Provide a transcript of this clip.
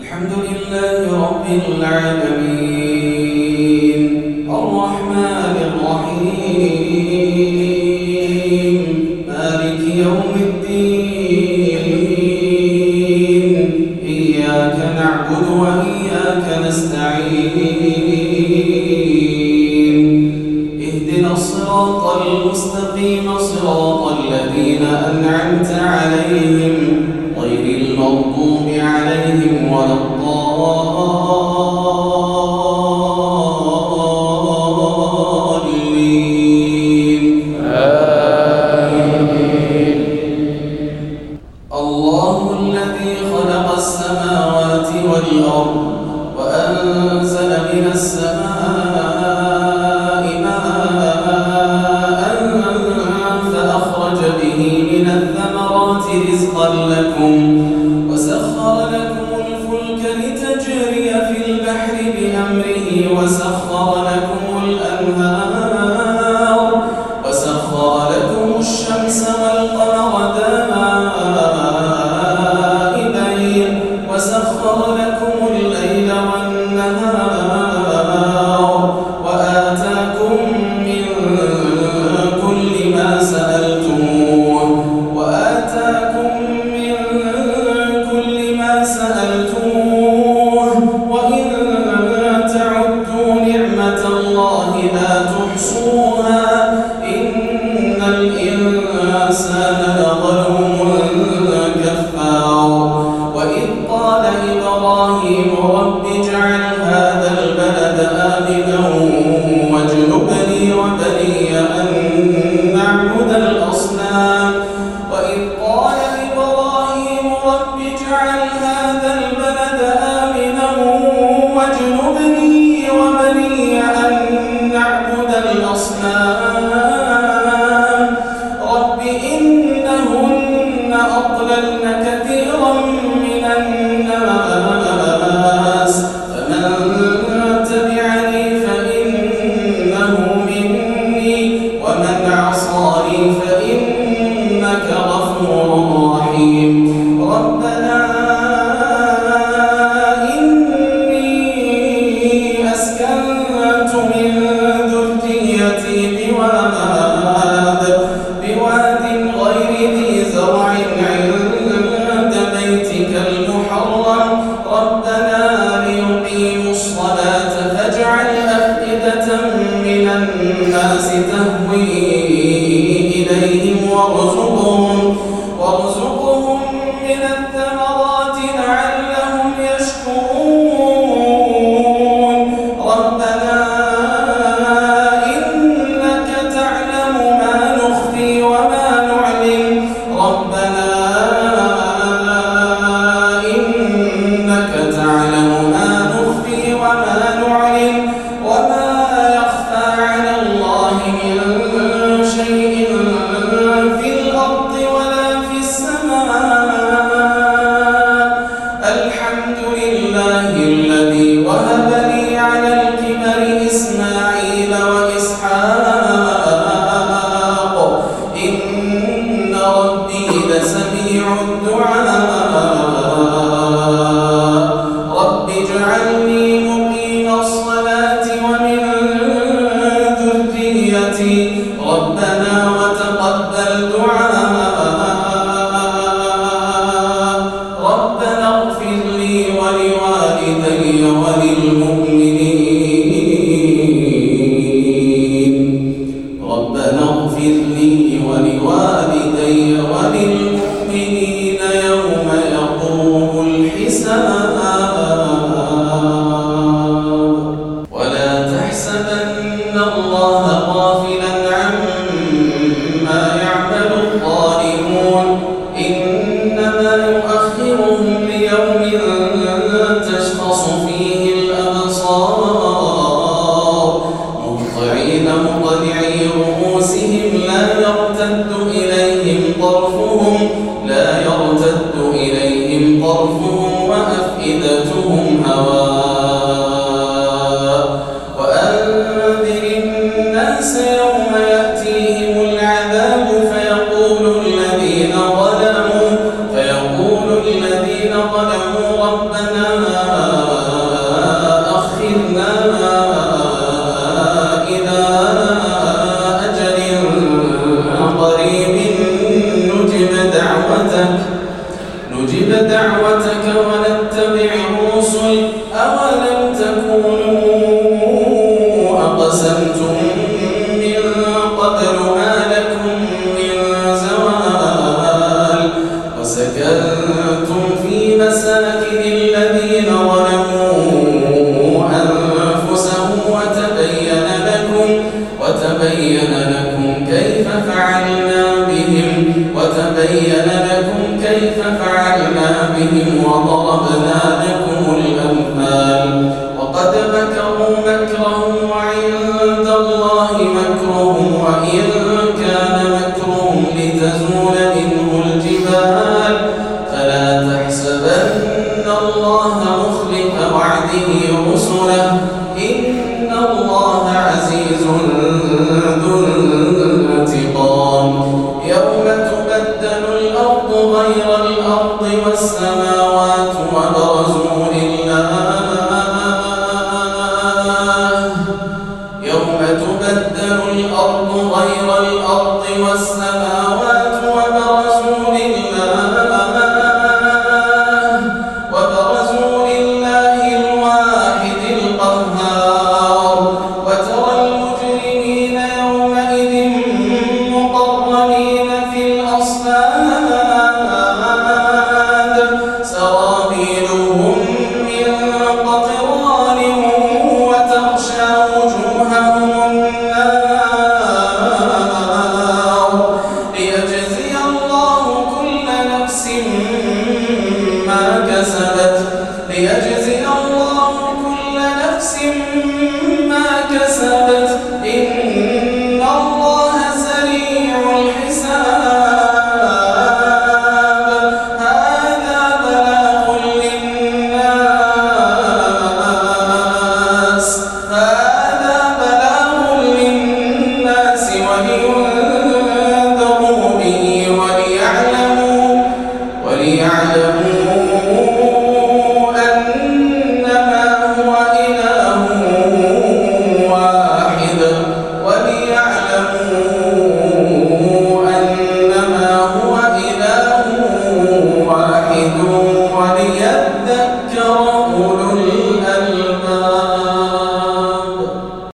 الحمد لله رب العالمين الرحمن الرحيم مالك يوم الدين إياك نعبد وإياك نستعين اهدنا الصراط المستقيم صراط الذين أنعمت عليهم غير المغضوب عليهم ولا الضالين آمين. الله الذي خلق السماوات والأرض وأنزل من السماء ماء فأخرج به من الثمرات رزقا لكم وسخر لكم الفلك لتجري في البحر بأمره وسخر لكم الأنهار وسخر لكم الشمس والقمر دائبين وسخر لكم الليل والنهار وآتاكم من كل ما سألتموه وإن تعدوا نعمة الله لا تحصوها إن الإنسان لظلوم كفار وإذ قال إبراهيم رب اجعل هذا البلد آمنا واجنبني وبني أن نعبد الأصنام وإذ قال إبراهيم رب اجعل هذا البلد آمنا واجنبني وبني أن نعبد الأصنام رب إنهن أضللن كثيرا من الناس فمن تبعني فإنه مني ومن عصاني فإنك غفور رحيم ربنا إني أسكنت من ذريتي بواد غير ذي زرع عند بيتك المحرم ربنا ليقيموا الصلاة فاجعل أفئدة من الناس تهوي إليهم وارزقهم من الثمرات لعلهم يشكرون ربنا إنك تعلم ما نخفي وما نعلن ربنا إنك تعلم ما نخفي وما نعلن وما يخفى على الله من شيء في الأرض ولا في السماء الحمد لله الذي وهب لي على الكبر إسماعيل وإسحاق إن ربي لسميع الدعاء رب اجعلني مقيم الصلاة ومن ذريتي ربنا وتقبل دعاء ربنا اغفر لي ولوالدي وللمؤمنين ربنا اغفر لي ولوالدي وللمؤمنين يوم يقوم الحساب ولا تحسبن الله غافلا عما يعمل الظالمون إنما يؤخرهم ليوم تشخص فيه الأبصار مهطعين مقنعي رؤوسهم لا يرتد إليهم طرفهم وأفئدتهم بهم وضربنا لكم الأمثال وقد مكروا مكرهم وعند الله مكرهم وإن كان مكرهم لتزول منه الجبال فلا تحسبن الله مخلف وعده رسله إن الله عزيز ذو انتقام يوم تبدل الأرض غير الأرض والسماوات وبرزوا لله يوم تبدل الأرض غير الأرض والسماوات وبرزوا لله الواحد القهار وترى المجرمين يومئذ مقرنين في الأصفاد سرابيلهم من قطران وتغشى وجوههم النار ليجزي الله كل نفس ما كسبت